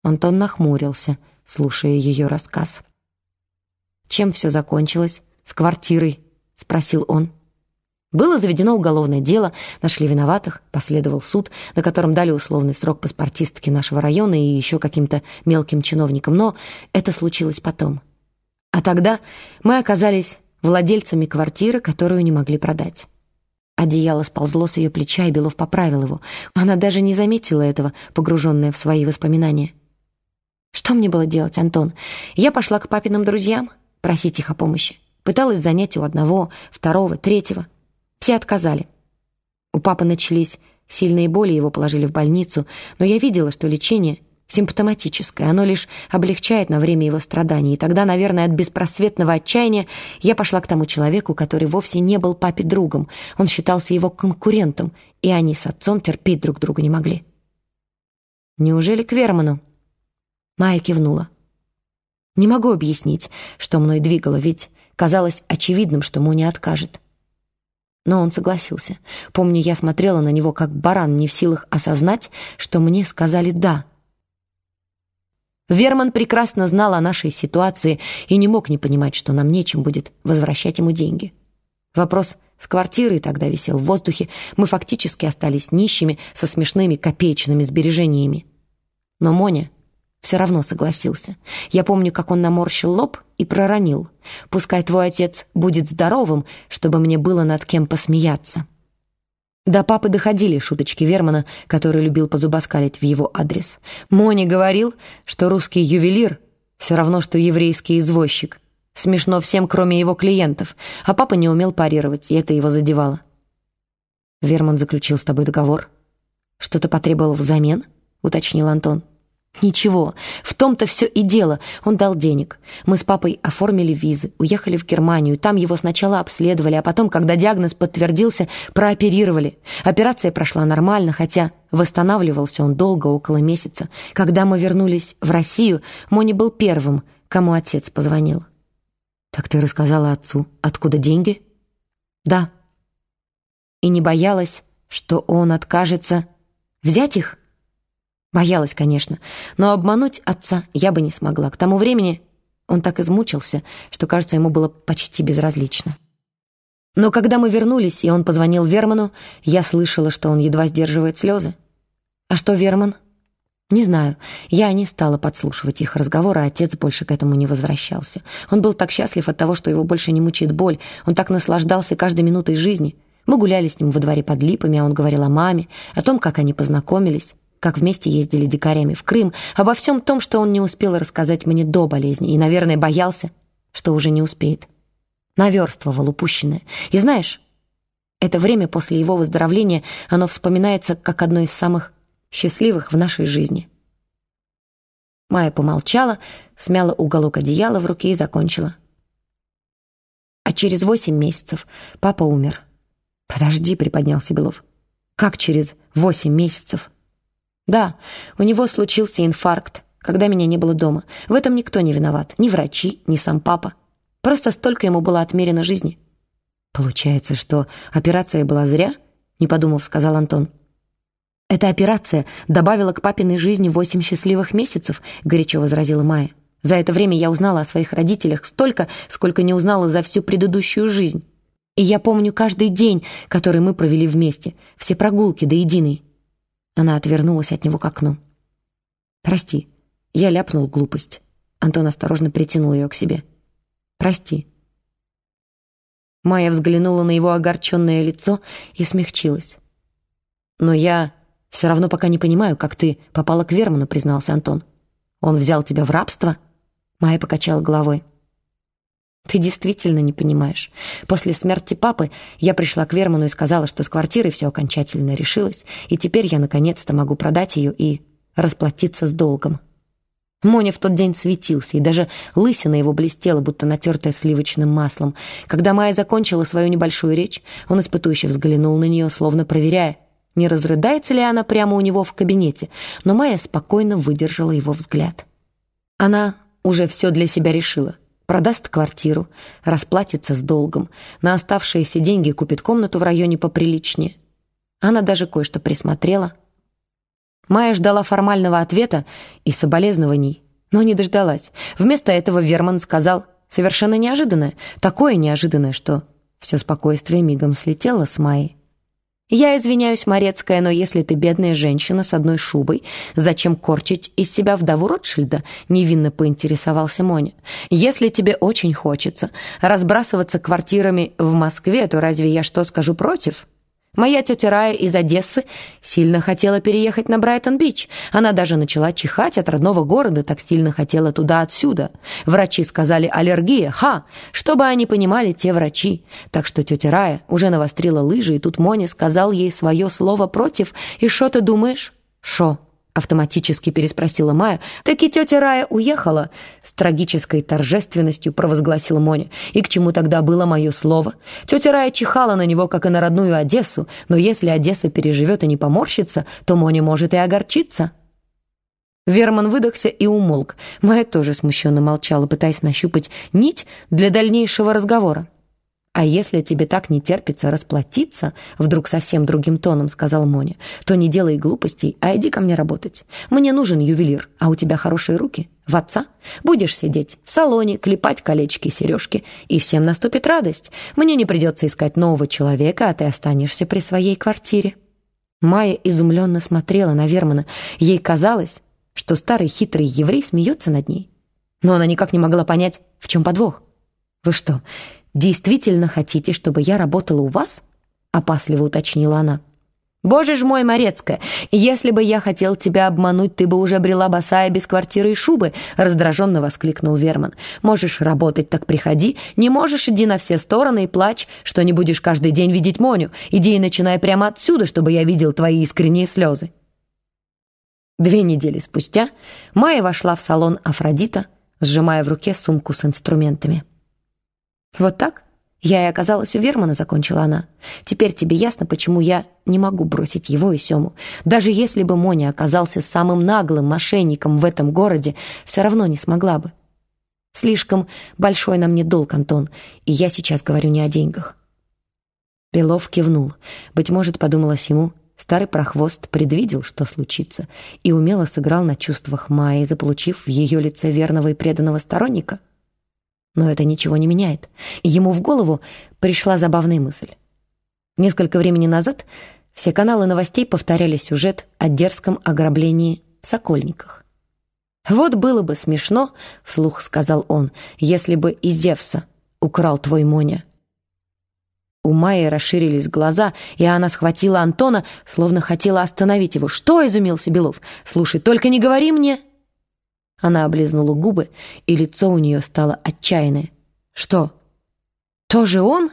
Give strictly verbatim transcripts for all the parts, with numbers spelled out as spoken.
Антон нахмурился, слушая ее рассказ. «Чем все закончилось? С квартирой?» — спросил он. Было заведено уголовное дело, нашли виноватых, последовал суд, на котором дали условный срок паспортистке нашего района и еще каким-то мелким чиновникам, но это случилось потом. А тогда мы оказались владельцами квартиры, которую не могли продать. Одеяло сползло с ее плеча, и Белов поправил его. Она даже не заметила этого, погруженная в свои воспоминания. Что мне было делать, Антон? Я пошла к папиным друзьям просить их о помощи. Пыталась занять у одного, второго, третьего. Все отказали. У папы начались сильные боли, его положили в больницу, но я видела, что лечение симптоматическое, оно лишь облегчает на время его страданий, и тогда, наверное, от беспросветного отчаяния я пошла к тому человеку, который вовсе не был папе другом, он считался его конкурентом, и они с отцом терпеть друг друга не могли. «Неужели к Верману?» Майя кивнула. «Не могу объяснить, что мной двигало, ведь казалось очевидным, что Моня откажет. Но он согласился. Помню, я смотрела на него как баран, не в силах осознать, что мне сказали «да». Верман прекрасно знал о нашей ситуации и не мог не понимать, что нам нечем будет возвращать ему деньги. Вопрос с квартирой тогда висел в воздухе, мы фактически остались нищими со смешными копеечными сбережениями. Но Моня все равно согласился. Я помню, как он наморщил лоб и проронил: «Пускай твой отец будет здоровым, чтобы мне было над кем посмеяться». До папы доходили шуточки Вермана, который любил позубоскалить в его адрес. Моня говорил, что русский ювелир все равно, что еврейский извозчик. Смешно всем, кроме его клиентов, а папа не умел парировать, и это его задевало. «Верман заключил с тобой договор? Что-то потребовал взамен?» — уточнил Антон. «Ничего, в том-то все и дело. Он дал денег. Мы с папой оформили визы, уехали в Германию. Там его сначала обследовали, а потом, когда диагноз подтвердился, прооперировали. Операция прошла нормально, хотя восстанавливался он долго, около месяца. Когда мы вернулись в Россию, Моня был первым, кому отец позвонил». «Так ты рассказала отцу, откуда деньги?» «Да». «И не боялась, что он откажется взять их?» Боялась, конечно, но обмануть отца я бы не смогла. К тому времени он так измучился, что, кажется, ему было почти безразлично. Но когда мы вернулись, и он позвонил Верману, я слышала, что он едва сдерживает слезы. А что Верман? Не знаю. Я не стала подслушивать их разговор, а отец больше к этому не возвращался. Он был так счастлив от того, что его больше не мучает боль. Он так наслаждался каждой минутой жизни. Мы гуляли с ним во дворе под липами, а он говорил о маме, о том, как они познакомились, как вместе ездили дикарями в Крым, обо всем том, что он не успел рассказать мне до болезни и, наверное, боялся, что уже не успеет. Наверстывал упущенное. И знаешь, это время после его выздоровления, оно вспоминается как одно из самых счастливых в нашей жизни. Майя помолчала, смяла уголок одеяла в руке и закончила. А через восемь месяцев папа умер. «Подожди», — приподнялся Белов. «Как через восемь месяцев?» «Да, у него случился инфаркт, когда меня не было дома. В этом никто не виноват, ни врачи, ни сам папа. Просто столько ему было отмерено жизни». «Получается, что операция была зря?» — не подумав, сказал Антон. «Эта операция добавила к папиной жизни восемь счастливых месяцев», — горячо возразила Майя. «За это время я узнала о своих родителях столько, сколько не узнала за всю предыдущую жизнь. И я помню каждый день, который мы провели вместе, все прогулки до единой». Она отвернулась от него к окну. «Прости, я ляпнул глупость». Антон осторожно притянул ее к себе. «Прости». Майя взглянула на его огорченное лицо и смягчилась. «Но я все равно пока не понимаю, как ты попала к Верману», — признался Антон. «Он взял тебя в рабство?» Майя покачала головой. «Ты действительно не понимаешь. После смерти папы я пришла к Верману и сказала, что с квартирой все окончательно решилось, и теперь я наконец-то могу продать ее и расплатиться с долгом». Моня в тот день светился, и даже лысина его блестела, будто натертая сливочным маслом. Когда Майя закончила свою небольшую речь, он испытующе взглянул на нее, словно проверяя, не разрыдается ли она прямо у него в кабинете, но Майя спокойно выдержала его взгляд. Она уже все для себя решила. Продаст квартиру, расплатится с долгом, на оставшиеся деньги купит комнату в районе поприличнее. Она даже кое-что присмотрела. Майя ждала формального ответа и соболезнований, но не дождалась. Вместо этого Верман сказал совершенно неожиданное, такое неожиданное, что все спокойствие мигом слетело с Майи. «Я извиняюсь, Морецкая, но если ты бедная женщина с одной шубой, зачем корчить из себя вдову Ротшильда?» — невинно поинтересовался Моня. «Если тебе очень хочется разбрасываться квартирами в Москве, то разве я что скажу против? Моя тетя Рая из Одессы сильно хотела переехать на Брайтон-Бич. Она даже начала чихать от родного города, так сильно хотела туда-отсюда. Врачи сказали аллергия. Ха! Чтобы они понимали, те врачи. Так что тетя Рая уже навострила лыжи, и тут Моня сказал ей свое слово против. И шо ты думаешь? Шо? Автоматически переспросила Майя. «Так и тетя Рая уехала?» С трагической торжественностью провозгласила Моня. «И к чему тогда было мое слово? Тетя Рая чихала на него, как и на родную Одессу, но если Одесса переживет и не поморщится, то Моня может и огорчиться». Верман выдохся и умолк. Майя тоже смущенно молчала, пытаясь нащупать нить для дальнейшего разговора. «А если тебе так не терпится расплатиться, — вдруг совсем другим тоном сказал Моня, — то не делай глупостей, а иди ко мне работать. Мне нужен ювелир, а у тебя хорошие руки. В отца. Будешь сидеть в салоне, клепать колечки и сережки, и всем наступит радость. Мне не придется искать нового человека, а ты останешься при своей квартире». Майя изумленно смотрела на Вермана. Ей казалось, что старый хитрый еврей смеется над ней. Но она никак не могла понять, в чем подвох. «Вы что, действительно хотите, чтобы я работала у вас?» — опасливо уточнила она. «Боже ж мой, Морецкая, если бы я хотел тебя обмануть, ты бы уже брела босая без квартиры и шубы!» — раздраженно воскликнул Верман. «Можешь работать, так приходи. Не можешь, иди на все стороны и плачь, что не будешь каждый день видеть Моню. Иди и начинай прямо отсюда, чтобы я видел твои искренние слезы». Две недели спустя Майя вошла в салон Афродита, сжимая в руке сумку с инструментами. «Вот так я и оказалась у Вермана», — закончила она. «Теперь тебе ясно, почему я не могу бросить его и Сему. Даже если бы Моня оказался самым наглым мошенником в этом городе, все равно не смогла бы. Слишком большой на мне долг, Антон, и я сейчас говорю не о деньгах». Белов кивнул. Быть может, подумалось ему, старый прохвост предвидел, что случится, и умело сыграл на чувствах Майи, заполучив в ее лице верного и преданного сторонника. Но это ничего не меняет. Ему в голову пришла забавная мысль. Несколько времени назад все каналы новостей повторяли сюжет о дерзком ограблении в Сокольниках. «Вот было бы смешно, — вслух сказал он, — если бы и Зевса украл твой Моня». У Майи расширились глаза, и она схватила Антона, словно хотела остановить его. «Что?» — изумился Белов. «Слушай, только не говори мне!» Она облизнула губы, и лицо у нее стало отчаянное. «Что? Тоже он?»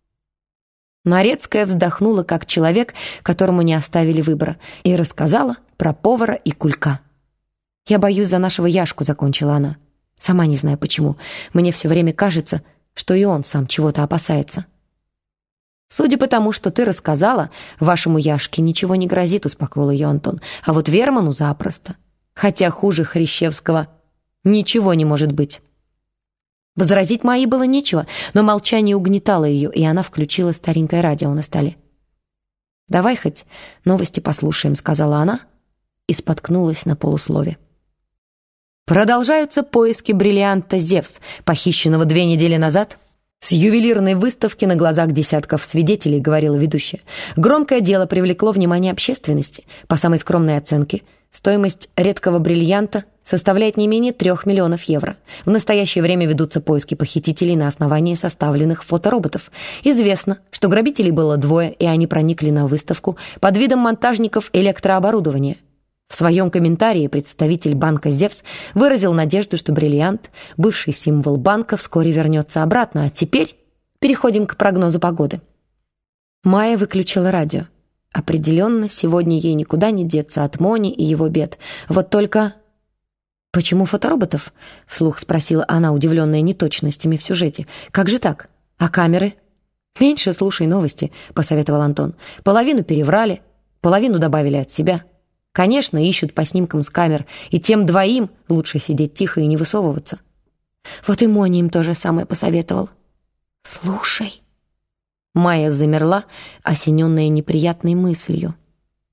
Морецкая вздохнула, как человек, которому не оставили выбора, и рассказала про повара и кулька. «Я боюсь за нашего Яшку», — закончила она. «Сама не знаю почему. Мне все время кажется, что и он сам чего-то опасается». «Судя по тому, что ты рассказала, вашему Яшке ничего не грозит», — успокоил ее Антон. «А вот Верману запросто. Хотя хуже Хрящевского ничего не может быть». Возразить Майе было нечего, но молчание угнетало ее, и она включила старенькое радио на столе. «Давай хоть новости послушаем», — сказала она и споткнулась на полуслове. Продолжаются поиски бриллианта «Зевс», похищенного две недели назад с ювелирной выставки на глазах десятков свидетелей, говорила ведущая. Громкое дело привлекло внимание общественности. По самой скромной оценке, стоимость редкого бриллианта составляет не менее трех миллионов евро. В настоящее время ведутся поиски похитителей на основании составленных фотороботов. Известно, что грабителей было двое, и они проникли на выставку под видом монтажников электрооборудования. В своем комментарии представитель банка «Зевс» выразил надежду, что бриллиант, бывший символ банка, вскоре вернется обратно. А теперь переходим к прогнозу погоды. Майя выключила радио. Определенно, сегодня ей никуда не деться от Мони и его бед. Вот только... «Почему фотороботов?» — вслух спросила она, удивленная неточностями в сюжете. «Как же так? А камеры?» «Меньше слушай новости», — посоветовал Антон. «Половину переврали, половину добавили от себя. Конечно, ищут по снимкам с камер, и тем двоим лучше сидеть тихо и не высовываться». Вот и Моня им то же самое посоветовал. «Слушай». Майя замерла, осененная неприятной мыслью.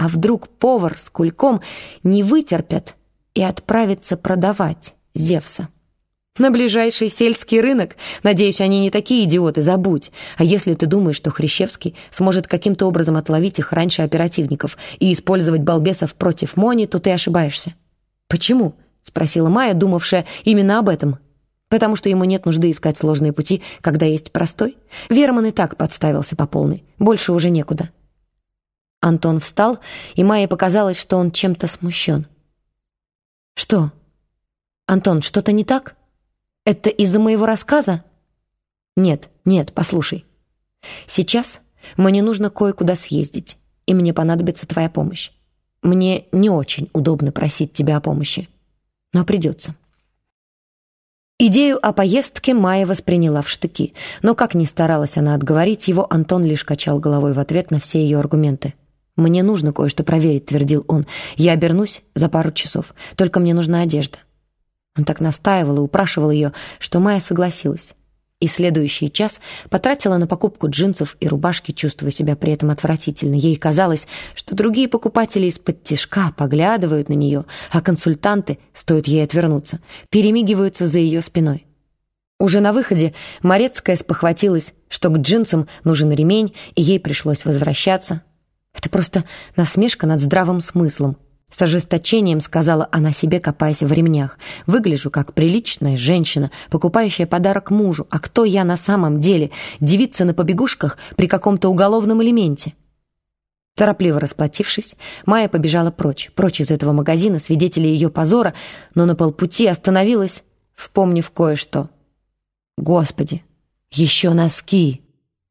А вдруг повар с кульком не вытерпят и отправятся продавать Зевса? На ближайший сельский рынок? Надеюсь, они не такие идиоты, забудь. А если ты думаешь, что Хрящевский сможет каким-то образом отловить их раньше оперативников и использовать балбесов против Мони, то ты ошибаешься. «Почему?» — спросила Майя, думавшая именно об этом. «Потому что ему нет нужды искать сложные пути, когда есть простой. Верман и так подставился по полной. Больше уже некуда». Антон встал, и Майе показалось, что он чем-то смущен. «Что? Антон, что-то не так? Это из-за моего рассказа?» «Нет, нет, послушай. Сейчас мне нужно кое-куда съездить, и мне понадобится твоя помощь. Мне не очень удобно просить тебя о помощи, но придется». Идею о поездке Майя восприняла в штыки, но как ни старалась она отговорить его, Антон лишь качал головой в ответ на все ее аргументы. «Мне нужно кое-что проверить», — твердил он. «Я обернусь за пару часов, только мне нужна одежда». Он так настаивал и упрашивал ее, что Майя согласилась. И следующий час потратила на покупку джинсов и рубашки, чувствуя себя при этом отвратительно. Ей казалось, что другие покупатели из-под тишка поглядывают на нее, а консультанты, стоит ей отвернуться, перемигиваются за ее спиной. Уже на выходе Морецкая спохватилась, что к джинсам нужен ремень, и ей пришлось возвращаться. «Это просто насмешка над здравым смыслом», — с ожесточением сказала она себе, копаясь в ремнях. «Выгляжу как приличная женщина, покупающая подарок мужу. А кто я на самом деле? Девица на побегушках при каком-то уголовном элементе?» Торопливо расплатившись, Майя побежала прочь, прочь из этого магазина, свидетелей ее позора, но на полпути остановилась, вспомнив кое-что. «Господи, еще носки!»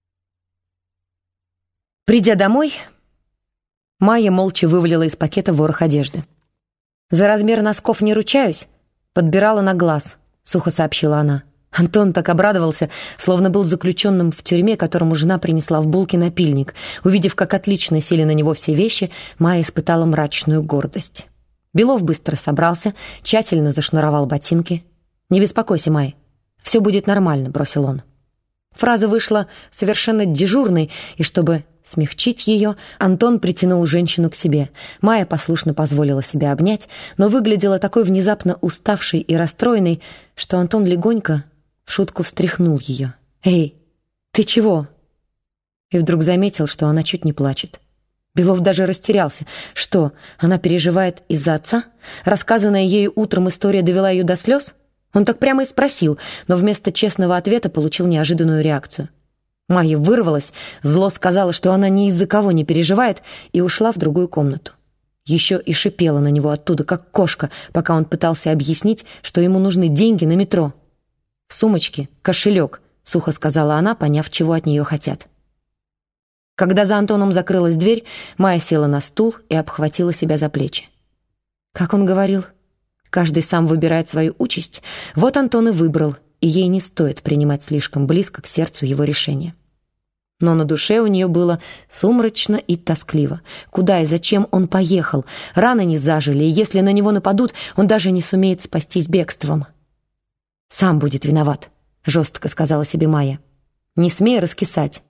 Придя домой, Майя молча вывалила из пакета ворох одежды. «За размер носков не ручаюсь, подбирала на глаз», — сухо сообщила она. Антон так обрадовался, словно был заключенным в тюрьме, которому жена принесла в булке напильник. Увидев, как отлично сели на него все вещи, Майя испытала мрачную гордость. Белов быстро собрался, тщательно зашнуровал ботинки. «Не беспокойся, Майя, все будет нормально», — бросил он. Фраза вышла совершенно дежурной, и чтобы смягчить ее, Антон притянул женщину к себе. Майя послушно позволила себя обнять, но выглядела такой внезапно уставшей и расстроенной, что Антон легонько в шутку встряхнул ее. «Эй, ты чего?» И вдруг заметил, что она чуть не плачет. Белов даже растерялся. Что, она переживает из-за отца? Рассказанная ею утром история довела ее до слез? Он так прямо и спросил, но вместо честного ответа получил неожиданную реакцию. Майя вырвалась, зло сказала, что она ни из-за кого не переживает, и ушла в другую комнату. Еще и шипела на него оттуда, как кошка, пока он пытался объяснить, что ему нужны деньги на метро. «В сумочке кошелек», — сухо сказала она, поняв, чего от нее хотят. Когда за Антоном закрылась дверь, Майя села на стул и обхватила себя за плечи. Как он говорил, каждый сам выбирает свою участь. Вот Антон и выбрал, и ей не стоит принимать слишком близко к сердцу его решение. Но на душе у нее было сумрачно и тоскливо. Куда и зачем он поехал? Раны не зажили, и если на него нападут, он даже не сумеет спастись бегством. «Сам будет виноват», — жестко сказала себе Майя. «Не смей раскисать.